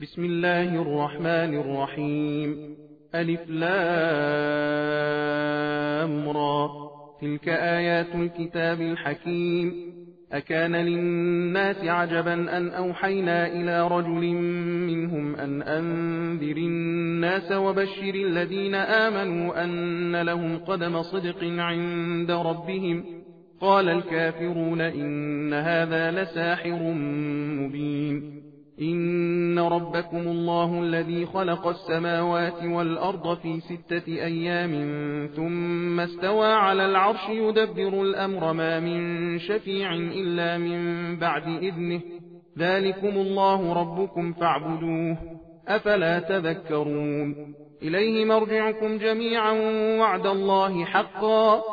بسم الله الرحمن الرحيم. ألف لام را. تلك آيات الكتاب الحكيم. أكان للناس عجبا أن أوحينا إلى رجل منهم أن أنذر الناس وبشر الذين آمنوا أن لهم قدم صدق عند ربهم. قال الكافرون إن هذا لساحر مبين. إن ربكم الله الذي خلق السماوات والأرض في 6 أيام ثم استوى على العرش يدبر الأمر ما من شفيع إلا من بعد إذنه. ذلكم الله ربكم فاعبدوه أفلا تذكرون. إليه مرجعكم جميعا وعد الله حقا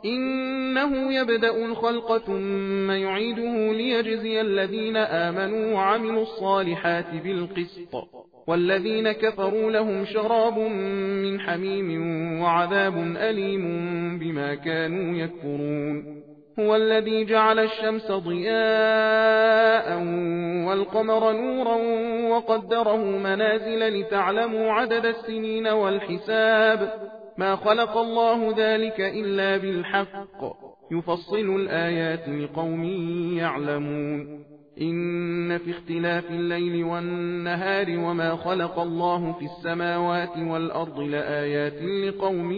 إنه يبدأ الخلق ثم يعيده ليجزي الذين آمنوا وعملوا الصالحات بالقسط والذين كفروا لهم شراب من حميم وعذاب أليم بما كانوا يكفرون. هو الذي جعل الشمس ضياء والقمر نورا وقدره منازل لتعلموا عدد السنين والحساب. ما خلق الله ذلك إلا بالحق يفصل الآيات لقوم يعلمون. إن في اختلاف الليل والنهار وما خلق الله في السماوات والأرض لآيات لقوم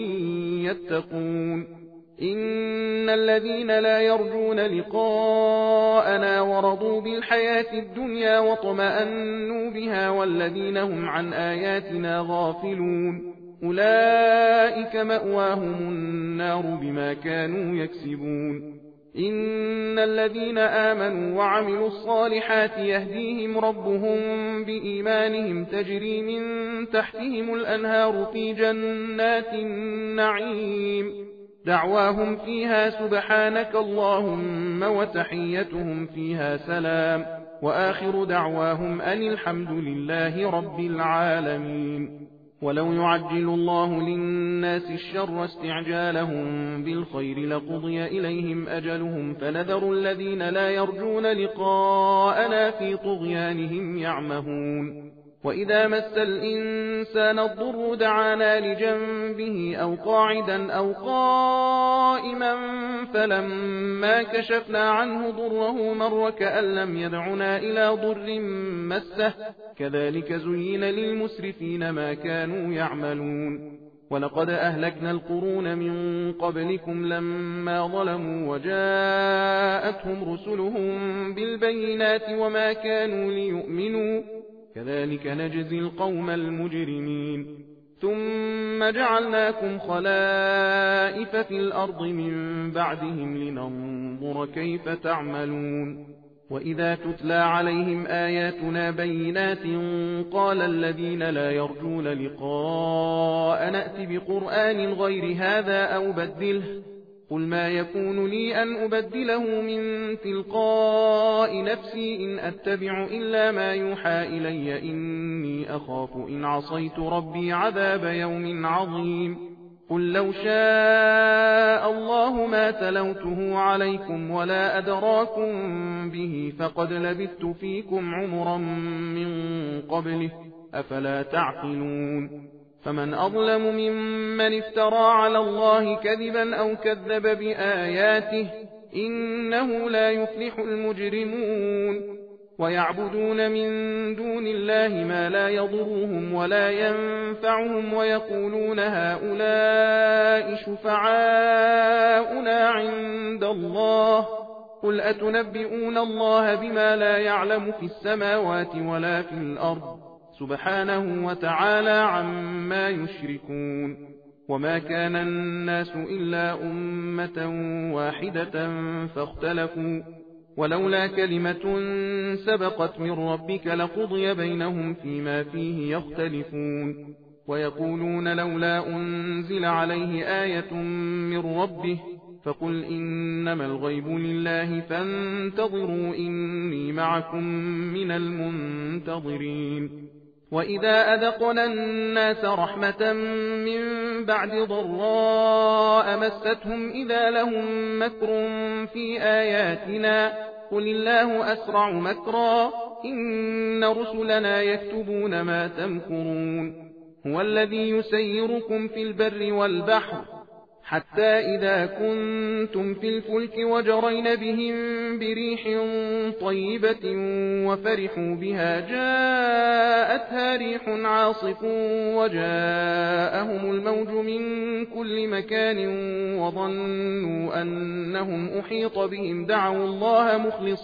يتقون. إن الذين لا يرجون لقاءنا ورضوا بالحياة الدنيا واطمأنوا بها والذين هم عن آياتنا غافلون أولئك مأواهم النار بما كانوا يكسبون. إن الذين آمنوا وعملوا الصالحات يهديهم ربهم بإيمانهم تجري من تحتهم الأنهار في جنات النعيم. دعواهم فيها سبحانك اللهم وتحيتهم فيها سلام وآخر دعواهم أن الحمد لله رب العالمين. ولو يعجل الله للناس الشر استعجالهم بالخير لقضي إليهم أجلهم فنذر الذين لا يرجون لقاءنا في طغيانهم يعمهون. وإذا مس الإنسان الضر دعانا لجنبه أو قاعدا أو قائما فلما كشفنا عنه ضره مر كأن لم يدعنا إلى ضر مسه كذلك زين للمسرفين ما كانوا يعملون. ولقد أهلكنا القرون من قبلكم لما ظلموا وجاءتهم رسلهم بالبينات وما كانوا ليؤمنوا كذلك نجزي القوم المجرمين. ثم جعلناكم خلائف في الأرض من بعدهم لننظر كيف تعملون. وإذا تتلى عليهم آياتنا بينات قال الذين لا يرجون لقاء نأت بقرآن غير هذا أو بدله قل ما يكون لي أن أبدله من تلقاء نفسي إن أتبع إلا ما يوحى إلي إني أخاف إن عصيت ربي عذاب يوم عظيم. قل لو شاء الله ما تلوته عليكم ولا أدراكم به فقد لبثت فيكم عمرا من قبله أفلا تعقلون. فمن أظلم ممن افترى على الله كذبا أو كذب بآياته إنه لا يفلح المجرمون. ويعبدون من دون الله ما لا يضرهم ولا ينفعهم ويقولون هؤلاء شفعاؤنا عند الله قل أتنبئون الله بما لا يعلم في السماوات ولا في الأرض سبحانه وتعالى عما يشركون. وما كان الناس إلا أمة واحدة فاختلفوا ولولا كلمة سبقت من ربك لقضي بينهم فيما فيه يختلفون. ويقولون لولا أنزل عليه آية من ربه فقل إنما الغيب لله فانتظروا إني معكم من المنتظرين. وإذا أذقنا الناس رحمة من بعد ضراء مستهم إذا لهم مكر في آياتنا قل الله أسرع مكرا إن رسلنا يكتبون ما تمكرون هو الذي يسيركم في البر والبحر حتى إذا كنتم في الفلك وجرين بهم بريح طيبة وفرحوا بها جاءتها ريح عاصف وجاءهم الموج من كل مكان وظنوا أنهم أحيط بهم دعوا الله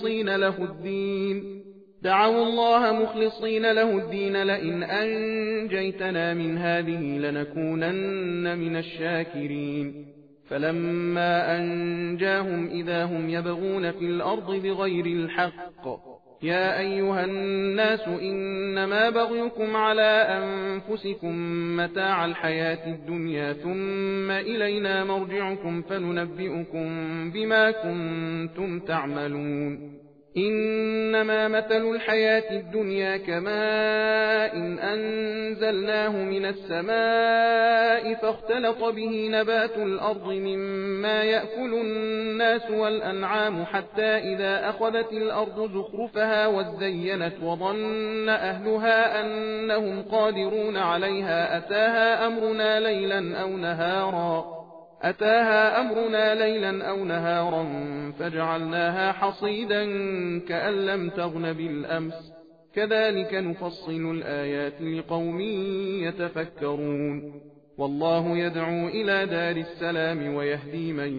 مخلصين له الدين لئن أنجيتنا من هذه لنكونن من الشاكرين فلما أنجاهم إذا هم يبغون في الأرض بغير الحق يا أيها الناس إنما بغيكم على أنفسكم متاع الحياة الدنيا ثم إلينا مرجعكم فننبئكم بما كنتم تعملون إنما مثل الحياة الدنيا كماء أنزلناه من السماء فاختلط به نبات الأرض مما يأكل الناس والأنعام حتى إذا أخذت الأرض زخرفها وزينت وظن أهلها أنهم قادرون عليها أتاها أمرنا ليلا أو نهارا فجعلناها حصيدا كأن لم تغن بالأمس كذلك نفصل الآيات لقوم يتفكرون والله يدعو إلى دار السلام ويهدي من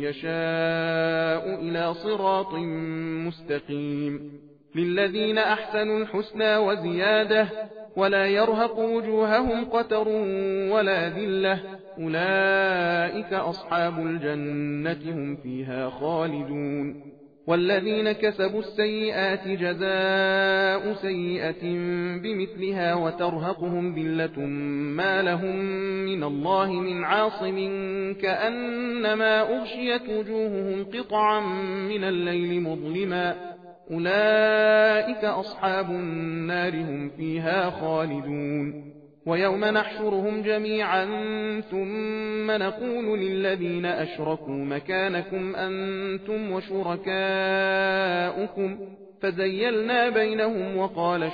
يشاء إلى صراط مستقيم للذين أحسنوا الحسنى وزيادة ولا يرهق وجوههم قتر ولا ذلة أولئك أصحاب الجنة هم فيها خالدون والذين كسبوا السيئات جزاء سيئة بمثلها وترهقهم ذلة ما لهم من الله من عاصم كأنما أغشيت وجوههم قطعا من الليل مظلما أولئك أصحاب النار هم فيها خالدون ويوم نحشرهم جميعا ثم نقول للذين أشركوا مكانكم أنتم وشركاؤكم فزيلنا بينهم وقال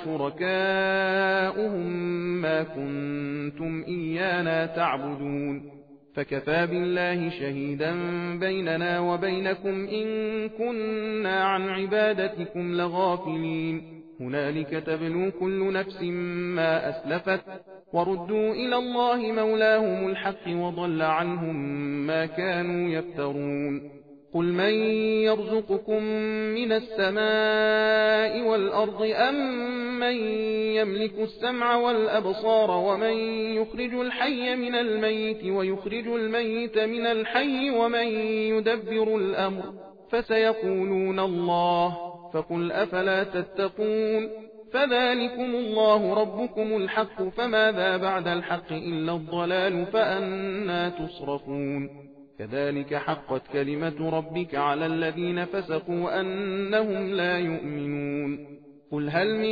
شركاؤهم ما كنتم إيانا تعبدون فكفى بالله شهيدا بيننا وبينكم إن كنا عن عبادتكم لغافلين هنالك تبلو كل نفس ما أسلفت وردوا إلى الله مولاهم الحق وضل عنهم ما كانوا يفترون قل من يرزقكم من السماء والأرض أم من يملك السمع والأبصار ومن يخرج الحي من الميت ويخرج الميت من الحي ومن يدبر الأمر فسيقولون الله فقل أفلا تتقون فذلكم الله ربكم الحق فماذا بعد الحق إلا الضلال فأنى تصرفون كذلك حقت كلمة ربك على الذين فسقوا أنهم لا يؤمنون قل هل من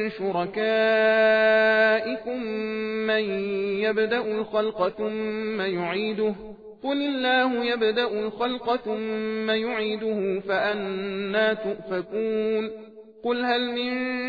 شركائكم من يبدأ الخلق ثم يعيده قل الله يبدأ الخلق ثم يعيده فأنى تؤفكون قل هل من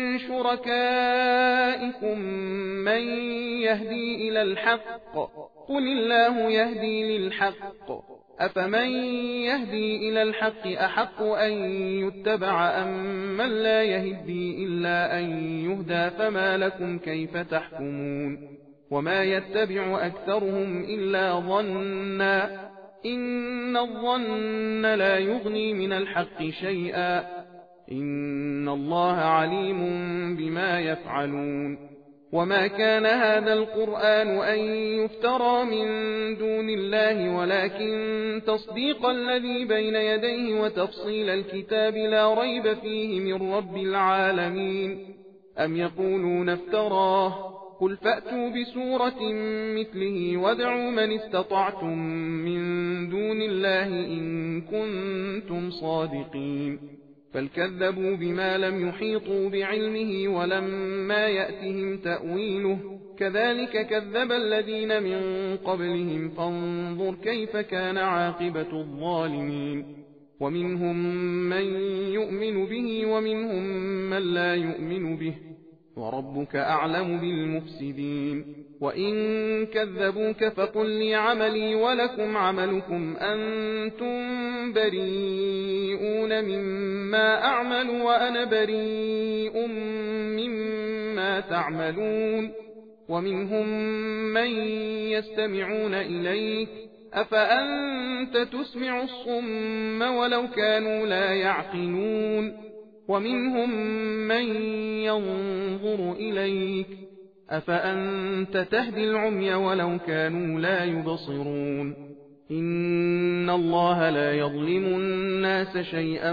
شركائكم من يهدي إلى الحق قل الله يهدي للحق أفمن يهدي إلى الحق أحق أن يتبع أم من لا يهدي إلا أن يهدى فما لكم كيف تحكمون وما يتبع أكثرهم إلا ظنا إن الظن لا يغني من الحق شيئا إن الله عليم بما يفعلون وما كان هذا القرآن أن يفترى من دون الله ولكن تصديق الذي بين يديه وتفصيل الكتاب لا ريب فيه من رب العالمين أم يقولون افتراه قل فأتوا بسورة مثله وادعوا من استطعتم من دون الله إن كنتم صادقين فالكذبوا بما لم يحيطوا بعلمه ولما يأتهم تأويله كذلك كذب الذين من قبلهم فانظر كيف كان عاقبة الظالمين ومنهم من يؤمن به ومنهم من لا يؤمن به، وربك أعلم بالمفسدين. وإن كذبوك فقل لي عملي ولكم عملكم أنتم بريئون مما أعمل وأنا بريء مما تعملون. ومنهم من يستمعون إليك أفأنت تسمع الصم ولو كانوا لا يعقلون. ومنهم من ينظر إليك أفأنت تهدي العمي ولو كانوا لا يبصرون. إن الله لا يظلم الناس شيئا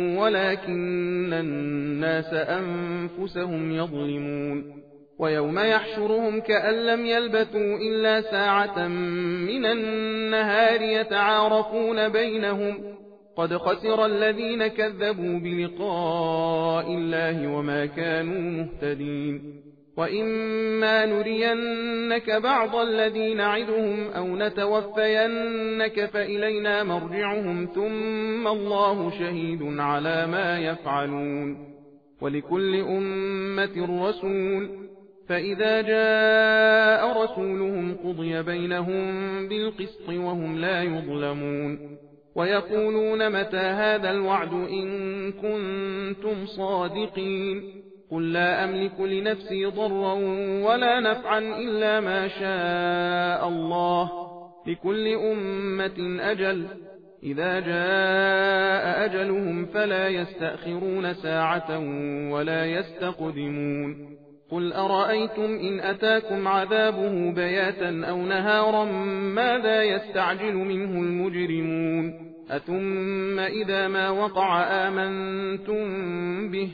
ولكن الناس أنفسهم يظلمون. ويوم يحشرهم كأن لم يلبثوا إلا ساعة من النهار يتعارفون بينهم قد خسر الذين كذبوا بلقاء الله وما كانوا مهتدين. وإما نرينك بعض الذي نعدهم أو نتوفينك فإلينا مرجعهم ثم الله شهيد على ما يفعلون. ولكل أمة رسول، فإذا جاء رسولهم قضي بينهم بالقسط وهم لا يظلمون. ويقولون متى هذا الوعد إن كنتم صادقين. قل لا أملك لنفسي ضرا ولا نفعا إلا ما شاء الله، لكل أمة أجل، إذا جاء أجلهم فلا يستأخرون ساعة ولا يستقدمون. قل أرأيتم إن أتاكم عذابه بياتا أو نهارا ماذا يستعجل منه المجرمون. أثم إذا ما وقع آمنتم به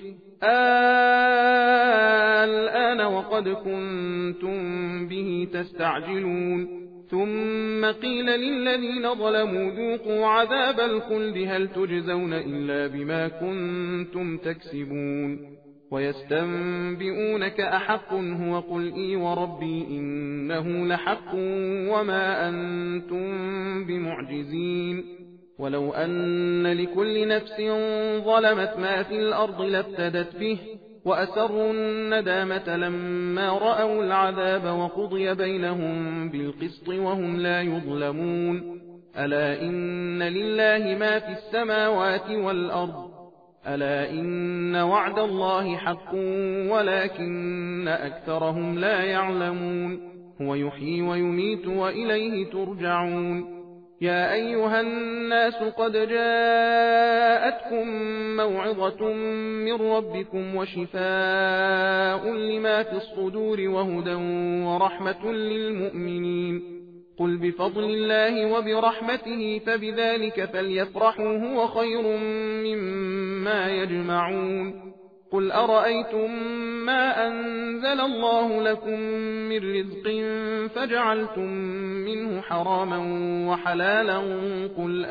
الآن وقد كنتم به تستعجلون. ثم قيل للذين ظلموا ذوقوا عذاب الخلد هل تجزون إلا بما كنتم تكسبون. ويستنبئونك أحق هو قل إي وربي إنه لحق وما أنتم بمعجزين. ولو أن لكل نفس ظلمت ما في الأرض لافتدت به وأسروا الندامة لما رأوا العذاب وقضي بينهم بالقسط وهم لا يظلمون. ألا إن لله ما في السماوات والأرض، ألا إن وعد الله حق ولكن أكثرهم لا يعلمون. هو يحيي ويميت وإليه ترجعون. يا أيها الناس قد جاءتكم موعظة من ربكم وشفاء لما في الصدور وهدى ورحمة للمؤمنين. قل بفضل الله وبرحمته فبذلك فليفرحوا هو خير مما يجمعون. قل أرأيتم ما أنزل الله لكم من رزق فجعلتم منه حراما وحلالا قل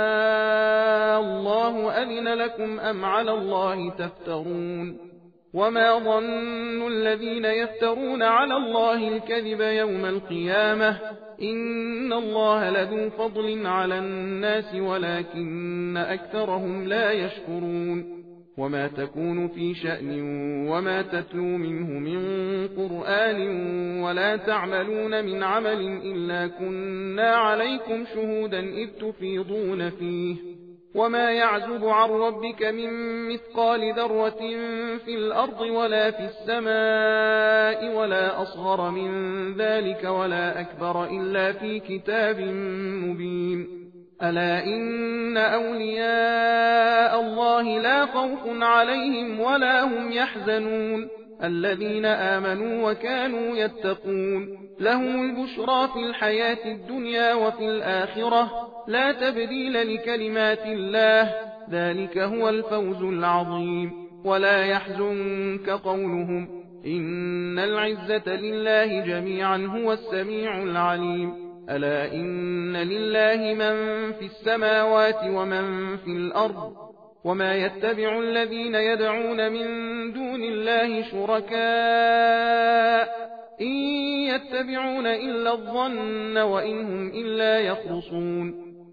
الله أذن لكم أم على الله تفترون. وما ظن الذين يفترون على الله الكذب يوم القيامة إن الله لذو فضل على الناس ولكن أكثرهم لا يشكرون. وما تكون في شأن وما تتلو منه من قرآن ولا تعملون من عمل إلا كنا عليكم شهودا إذ تفيضون فيه. وما يعزب عن ربك من مثقال ذرة في الأرض ولا في السماء ولا أصغر من ذلك ولا أكبر إلا في كتاب مبين. ألا إن أولياء الله لا خوف عليهم ولا هم يحزنون الذين آمنوا وكانوا يتقون. لهم البشرى في الحياة الدنيا وفي الآخرة لا تبديل لكلمات الله ذلك هو الفوز العظيم. ولا يحزنك قولهم إن العزة لله جميعا هو السميع العليم. ألا إن لله من في السماوات ومن في الأرض وما يتبع الذين يدعون من دون الله شركاء إن يتبعون إلا الظن وإن هم إلا يخرصون.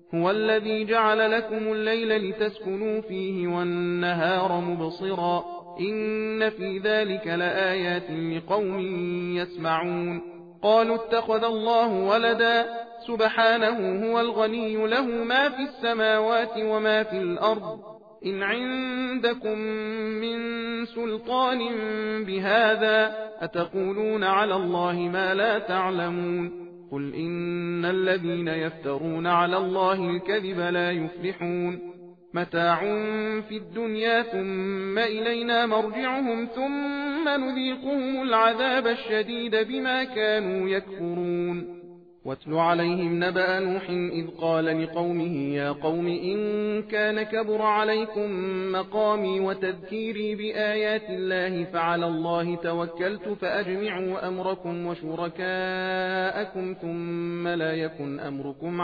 هو الذي جعل لكم الليل لتسكنوا فيه والنهار مبصرا إن في ذلك لآيات لقوم يسمعون قالوا اتخذ الله ولدا سبحانه هو الغني له ما في السماوات وما في الأرض إن عندكم من سلطان بهذا أتقولون على الله ما لا تعلمون قل إن الذين يفترون على الله الكذب لا يفلحون متاع في الدنيا ثم إلينا مرجعهم ثم نذيقهم العذاب الشديد بما كانوا يكفرون واتل عليهم نبأ نوح إذ قال لقومه يا قوم إن كان كبر عليكم مقامي وتذكيري بآيات الله فعلى الله توكلت فأجمعوا أمركم وشركاءكم ثم لا يكن أمركم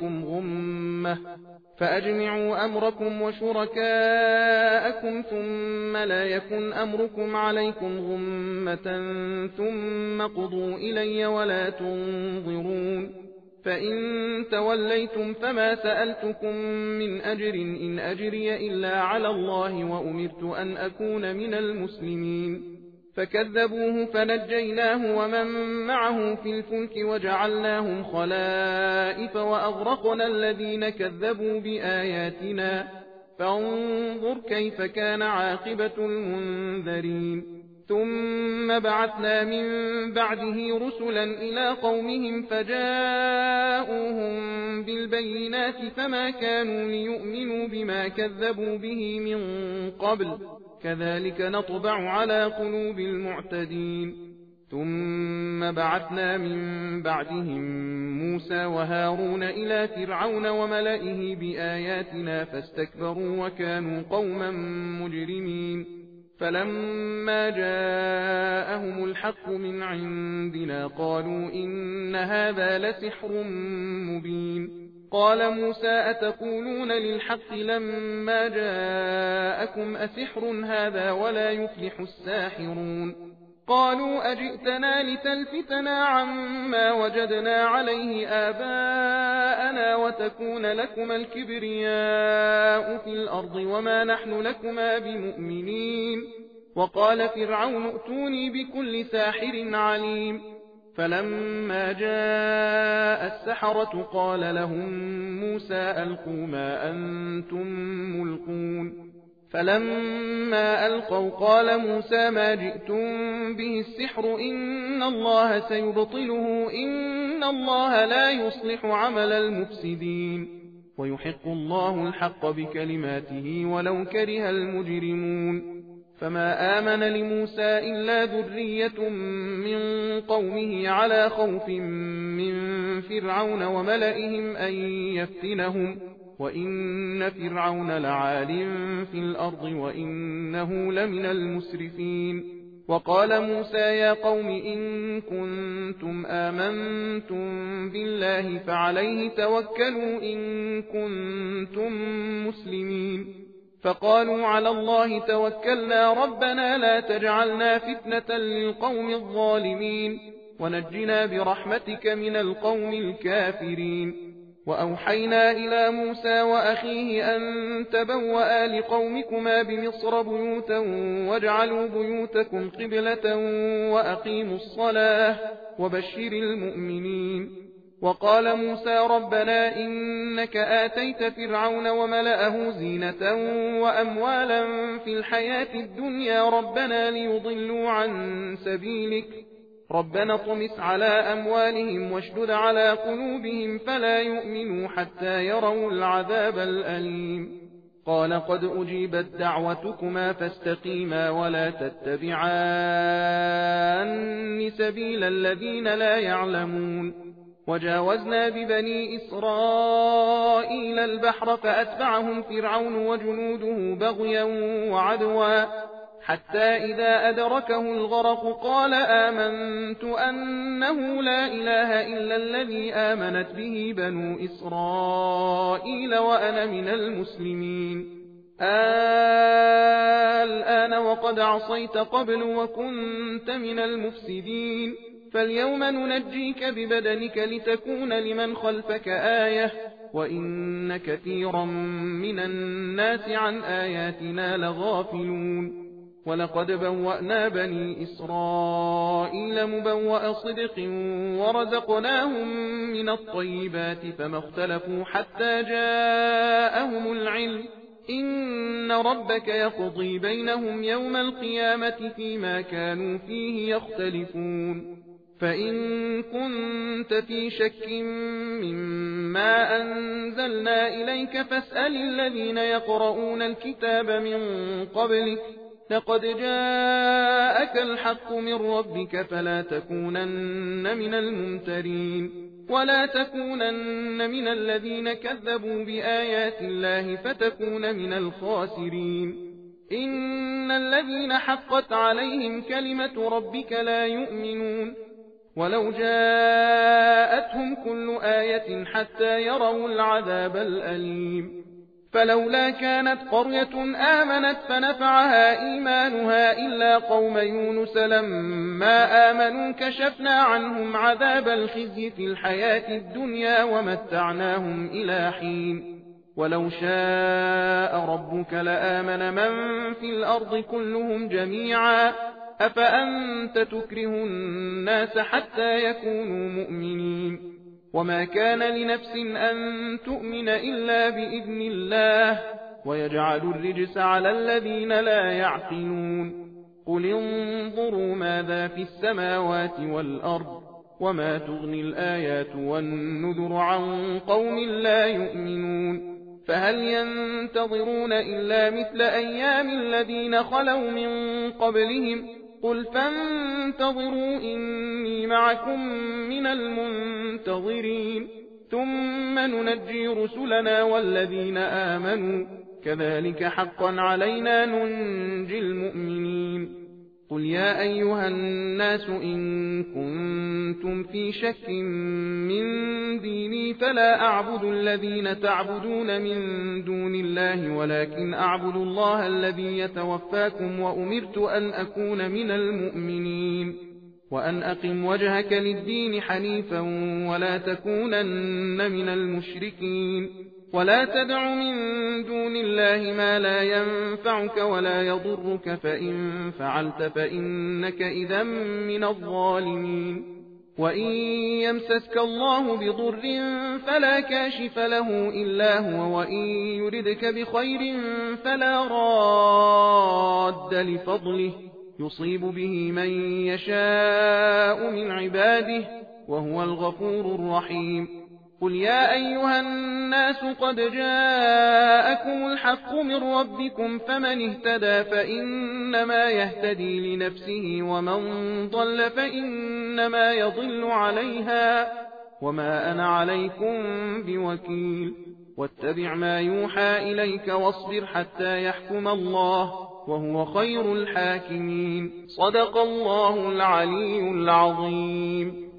عليكم غمة ثم قضوا إلي ولا تنظرون فإن توليتم فما سألتكم من أجر إن أجري إلا على الله وأمرت أن أكون من المسلمين فكذبوه فنجيناه ومن معه في الفلك وجعلناهم خلائف وأغرقنا الذين كذبوا بآياتنا فانظر كيف كان عاقبة المنذرين ثم بعثنا من بعده رسلا إلى قومهم فجاءوهم بالبينات فما كانوا ليؤمنوا بما كذبوا به من قبل كذلك نطبع على قلوب المعتدين ثم بعثنا من بعدهم موسى وهارون إلى فرعون وملئه بآياتنا فاستكبروا وكانوا قوما مجرمين فلما جاءهم الحق من عندنا قالوا إن هذا لسحر مبين قال موسى أتقولون للحق لما جاءكم أسحر هذا ولا يفلح الساحرون قالوا أجئتنا لتلفتنا عما وجدنا عليه آباءنا وتكون لكما الكبرياء في الأرض وما نحن لكما بمؤمنين وقال فرعون ائتوني بكل ساحر عليم فلما جاء السحرة قال لهم موسى ألقوا ما أنتم ملقون فلما ألقوا قال موسى ما جئتم به السحر إن الله سيبطله إن الله لا يصلح عمل المفسدين ويحق الله الحق بكلماته ولو كره المجرمون فما آمن لموسى إلا ذرية من قومه على خوف من فرعون وملئهم أن يفتنهم وإن فرعون لعال في الأرض وإنه لمن المسرفين وقال موسى يا قوم إن كنتم آمنتم بالله فعليه توكلوا إن كنتم مسلمين فقالوا على الله توكلنا ربنا لا تجعلنا فتنة للقوم الظالمين ونجنا برحمتك من القوم الكافرين وأوحينا إلى موسى وأخيه أن تبوأ لقومكما بمصر بيوتا واجعلوا بيوتكم قبلة وأقيموا الصلاة وبشر المؤمنين وقال موسى ربنا إنك آتيت فرعون وملأه زينة وأموالا في الحياة الدنيا ربنا ليضلوا عن سبيلك ربنا اطمس على أموالهم واشدد على قلوبهم فلا يؤمنوا حتى يروا العذاب الأليم قال قد أجيبت دعوتكما فاستقيما ولا تتبعان سبيل الذين لا يعلمون وجاوزنا ببني إسرائيل البحر فأتبعهم فرعون وجنوده بغيا وعدوا حتى إذا أدركه الغرق قال آمنت أنه لا إله إلا الذي آمنت به بنو إسرائيل وأنا من المسلمين الآن وقد عصيت قبل وكنت من المفسدين فاليوم ننجيك ببدنك لتكون لمن خلفك آية وإن كثيرا من الناس عن آياتنا لغافلون ولقد بوأنا بني إسرائيل مبوأ صدق ورزقناهم من الطيبات فما اختلفوا حتى جاءهم العلم إن ربك يقضي بينهم يوم القيامة فيما كانوا فيه يختلفون فإن كنت في شك مما أنزلنا إليك فاسأل الذين يقرؤون الكتاب من قبلك لقد جاءك الحق من ربك فلا تكونن من الممترين ولا تكونن من الذين كذبوا بآيات الله فتكون من الخاسرين إن الذين حقت عليهم كلمة ربك لا يؤمنون ولو جاءتهم كل آية حتى يروا العذاب الأليم فلولا كانت قرية آمنت فنفعها إيمانها إلا قوم يونس لما آمنوا كشفنا عنهم عذاب الخزي في الحياة الدنيا ومتعناهم إلى حين ولو شاء ربك لآمن من في الأرض كلهم جميعا أفأنت تكره الناس حتى يكونوا مؤمنين وما كان لنفس أن تؤمن إلا بإذن الله ويجعل الرجس على الذين لا يعقلون قل انظروا ماذا في السماوات والأرض وما تغني الآيات والنذر عن قوم لا يؤمنون فهل ينتظرون إلا مثل أيام الذين خلوا من قبلهم قل فانتظروا إني معكم من المنتظرين ثم ننجي رسلنا والذين آمنوا كذلك حقا علينا ننجي المؤمنين قل يا أيها الناس إن كنتم في شك من ديني فلا أعبد الذين تعبدون من دون الله ولكن أعبد الله الذي يتوفاكم وأمرت أن أكون من المؤمنين وأن أقم وجهك للدين حنيفا ولا تكونن من المشركين ولا تدع من دون الله ما لا ينفعك ولا يضرك فإن فعلت فإنك إذا من الظالمين وإن يمسسك الله بضر فلا كاشف له إلا هو وإن يردك بخير فلا راد لفضله يصيب به من يشاء من عباده وهو الغفور الرحيم قل يا أيها الناس قد جاءكم الحق من ربكم فمن اهتدى فإنما يهتدي لنفسه ومن ضل فإنما يضل عليها وما أنا عليكم بوكيل واتبع ما يوحى إليك واصبر حتى يحكم الله وهو خير الحاكمين صدق الله العلي العظيم